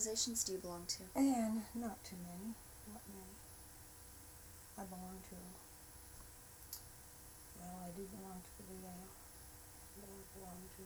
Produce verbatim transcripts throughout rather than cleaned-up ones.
organizations do you belong to? And not too many. Not many. I belong to, well, I do belong to the V A. But I belong to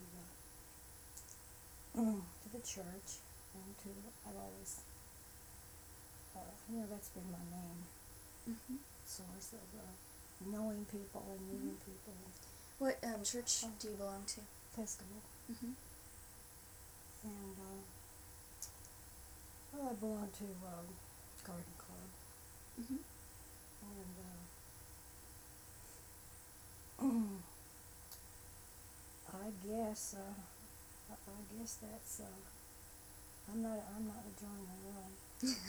the, to the church. And to, I've always, uh, you know, that's been my main Mm-hmm. source of uh, knowing people and meeting Mm-hmm. people. What um, church Oh. do you belong to? Episcopal. Mm-hmm. And uh, well, I belong to um, Garden Club. Mm-hmm. And uh, I guess uh, I, I guess that's uh, I'm not I'm not a joiner really.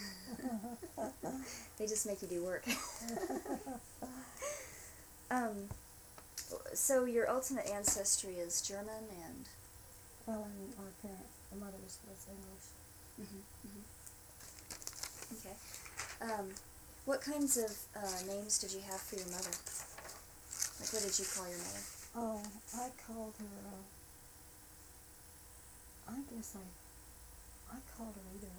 They just make you do work. um, so your ultimate ancestry is German and... Well, and my parents, my mother was, was English. Mm-hmm. Mm-hmm. Okay. Um, what kinds of uh, names did you have for your mother? Like, what did you call your mother? Oh, I called her. Uh, I guess I I called her either.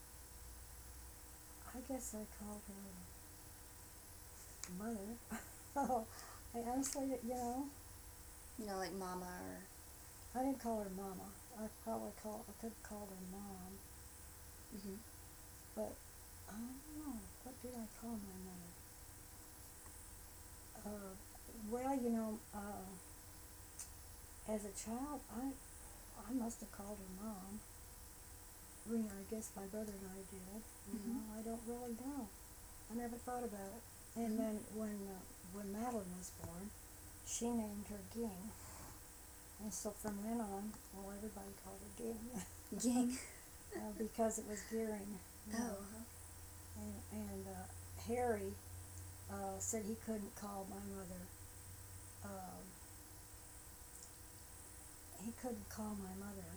I guess I called her mother. Oh, I honestly, you know, You know, like Mama or... I didn't call her Mama. I probably call I could have called her Mom, Mm-hmm. but I don't know. What did I call my mother? Uh, well, you know, uh, as a child, I I must have called her Mom. You know, I guess my brother and I did. You Mm-hmm. know, I don't really know. I never thought about it. And Mm-hmm. then when uh, when Madeline was born, she named her Ging. And so from then on, well, everybody called her Ging. Ging? uh, because it was Gearing. You know. Oh, uh-huh. And, and uh, Harry uh, said he couldn't call my mother. Um, he couldn't call my mother.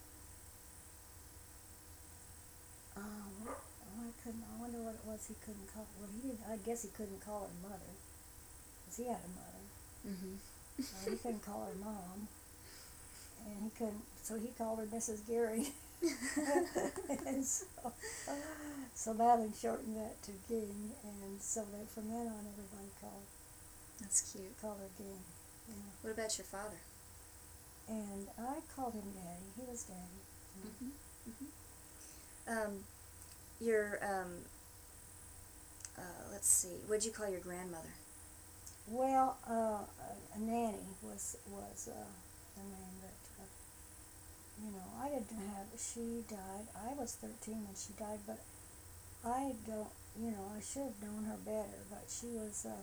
Um, oh, I couldn't. I wonder what it was he couldn't call. Well, he didn't. I guess he couldn't call her mother, because he had a mother. Mm-hmm. Uh, he couldn't call her mom, and he couldn't. So he called her Missus Gary. And so, so Madeline shortened that to Ging, and so that from then on, everybody called That's cute. called her Ging. Yeah. What about your father? And I called him Daddy. He was Daddy. Yeah. Mm-hmm. Mm-hmm. Um, your, um, uh, let's see, what'd you call your grandmother? Well, uh, a nanny was was uh, the name that, uh, you know, I didn't have, she died, I was thirteen when she died, but I don't, you know, I should have known her better, but she was, uh,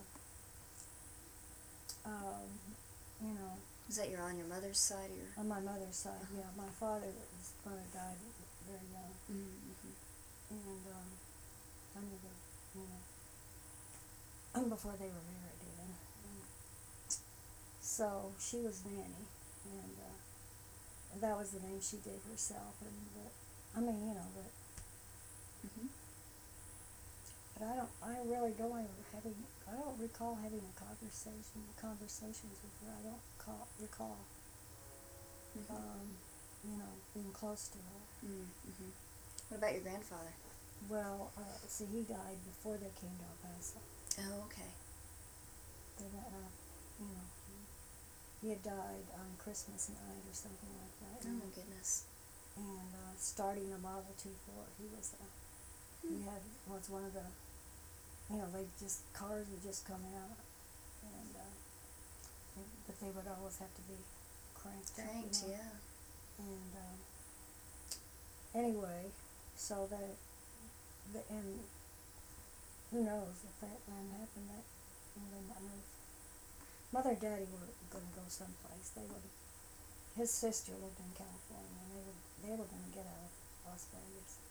um, you know, Was that your on your mother's side or your... on my mother's side, Uh-huh. yeah, my father, his mother died very young, Mm-hmm. and, um, I never, you know, before they were married even. And so she was nanny, and uh, that was the name she gave herself. And but, I mean, you know, but Mm-hmm. but I don't. I really don't ever having. I don't recall having a conversation conversations with her. I don't call, recall, Mm-hmm. um, you know, being close to her. Mm-hmm. What about your grandfather? Well, uh, see, he died before they came to El Paso. Oh, okay. They, uh, you know, he, he had died on Christmas night or something like that. Oh, And, my goodness. and uh, starting a Model T Ford, he was. Uh, he had was one of the, you know, they just cars would just come out, and uh, they, but they would always have to be cranked. Cranked, up, you know? yeah. And uh, anyway, so that, the, and who knows if that hadn't happened, that you know, they might have. Mother and Daddy were going to go someplace. They would. His sister lived in California, and they were they were going to get out of Las Vegas.